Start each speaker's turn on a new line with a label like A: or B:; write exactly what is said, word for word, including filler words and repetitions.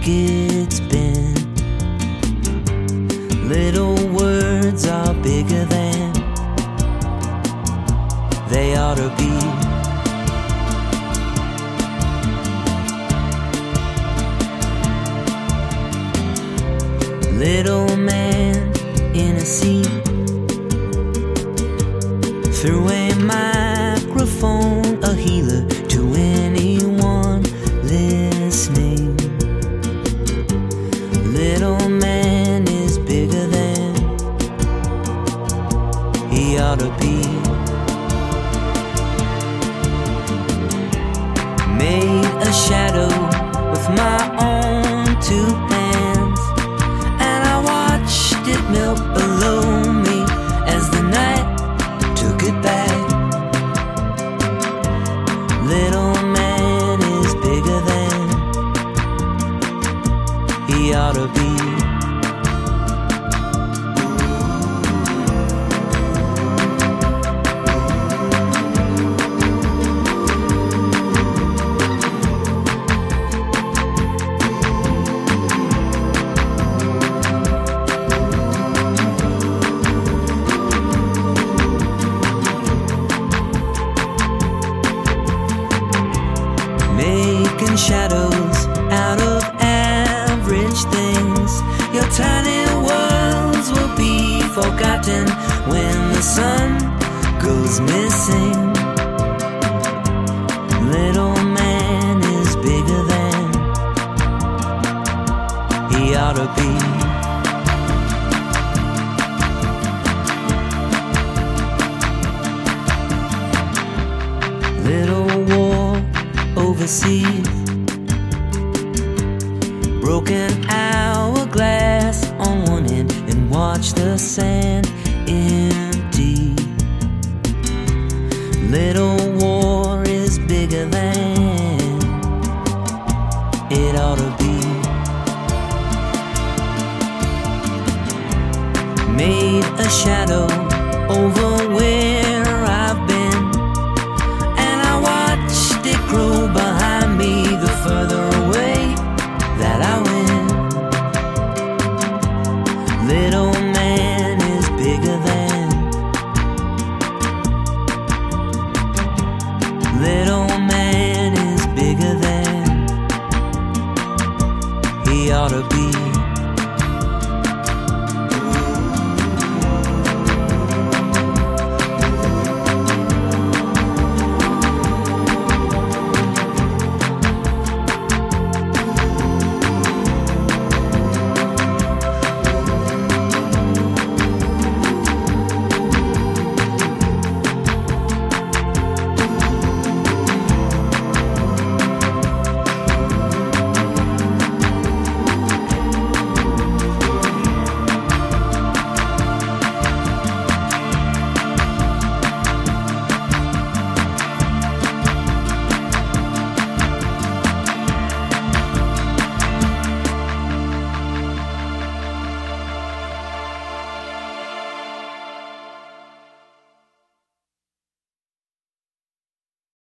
A: it's been. Little words are bigger than they ought to be. Little man in a seat through a microphone, a healer to anyone listening. Little man is bigger than he ought to be. Made a shadow with my own two hands, and I watched it melt below me as the night took it back. Little man is bigger than he ought to be. Making shadows out of average things. Your tiny worlds will be forgotten when the sun goes missing. Little man is bigger than he ought to be. Little war overseas, broken hourglass on one end, and watch the sand empty. Little war is bigger than it ought to be. Made a shadow over where I've been, and I watched it grow behind me the further away that I went. Little man is bigger than, little man is bigger than he ought to be.